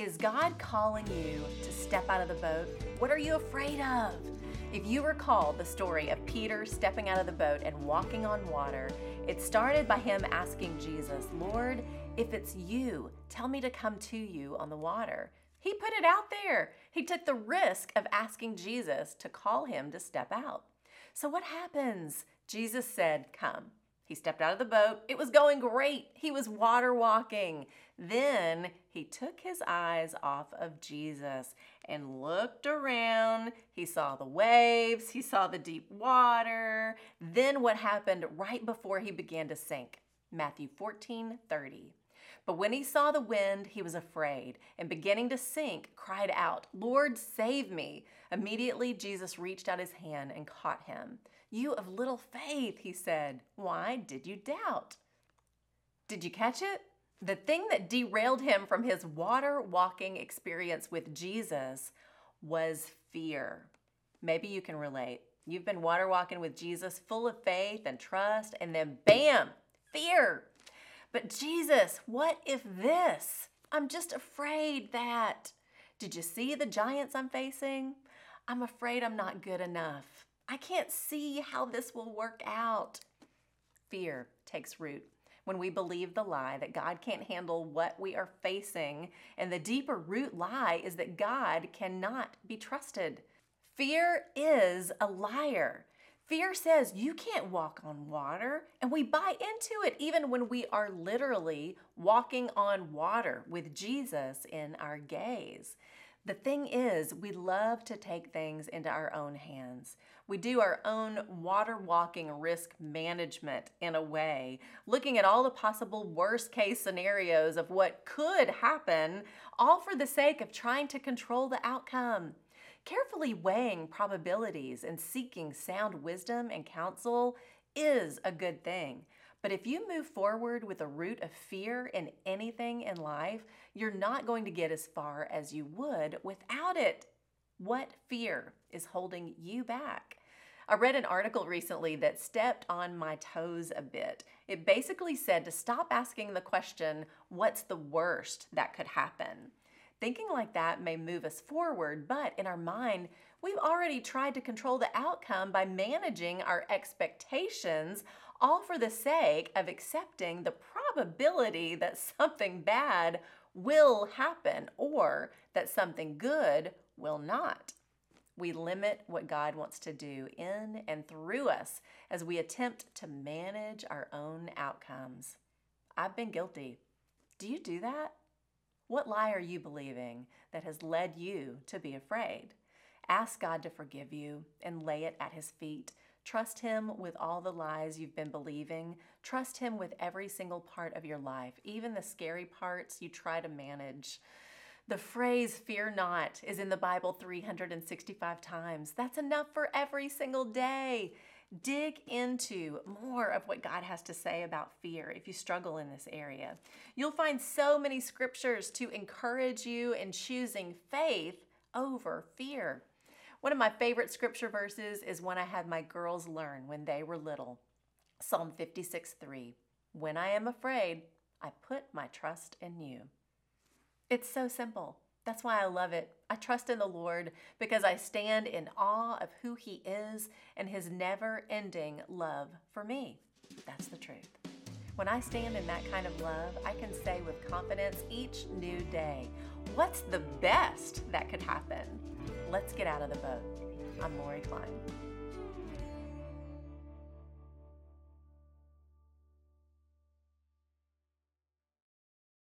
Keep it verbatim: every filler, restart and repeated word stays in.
Is God calling you to step out of the boat? What are you afraid of? If you recall the story of Peter stepping out of the boat and walking on water, it started by him asking Jesus, "Lord, if it's you, tell me to come to you on the water." He put it out there. He took the risk of asking Jesus to call him to step out. So what happens? Jesus said, "Come." He stepped out of the boat. It was going great. He was water walking. Then he took his eyes off of Jesus and looked around. He saw the waves. He saw the deep water. Then what happened right before he began to sink? Matthew fourteen thirty. But when he saw the wind, he was afraid, and beginning to sink, cried out, "Lord, save me." Immediately, Jesus reached out his hand and caught him. "You of little faith," he said, "why did you doubt?" Did you catch it? The thing that derailed him from his water walking experience with Jesus was fear. Maybe you can relate. You've been water walking with Jesus full of faith and trust, and then bam, fear. But Jesus, what if this? I'm just afraid that. Did you see the giants I'm facing? I'm afraid I'm not good enough. I can't see how this will work out. Fear takes root when we believe the lie that God can't handle what we are facing, and the deeper root lie is that God cannot be trusted. Fear is a liar. Fear says you can't walk on water, and we buy into it even when we are literally walking on water with Jesus in our gaze. The thing is, we love to take things into our own hands. We do our own water walking risk management in a way, looking at all the possible worst case scenarios of what could happen, all for the sake of trying to control the outcome. Carefully weighing probabilities and seeking sound wisdom and counsel is a good thing. But if you move forward with a root of fear in anything in life, you're not going to get as far as you would without it. What fear is holding you back? I read an article recently that stepped on my toes a bit. It basically said to stop asking the question, what's the worst that could happen? Thinking like that may move us forward, but in our mind, we've already tried to control the outcome by managing our expectations, all for the sake of accepting the probability that something bad will happen or that something good will not. We limit what God wants to do in and through us as we attempt to manage our own outcomes. I've been guilty. Do you do that? What lie are you believing that has led you to be afraid? Ask God to forgive you and lay it at his feet. Trust him with all the lies you've been believing. Trust him with every single part of your life, even the scary parts you try to manage. The phrase "fear not" is in the Bible three hundred sixty-five times. That's enough for every single day. Dig into more of what God has to say about fear if you struggle in this area. You'll find so many scriptures to encourage you in choosing faith over fear. One of my favorite scripture verses is one I had my girls learn when they were little. Psalm fifty-six three. "When I am afraid, I put my trust in you." It's so simple. That's why I love it. I trust in the Lord because I stand in awe of who he is and his never-ending love for me. That's the truth. When I stand in that kind of love, I can say with confidence each new day, what's the best that could happen? Let's get out of the boat. I'm Lori Klein.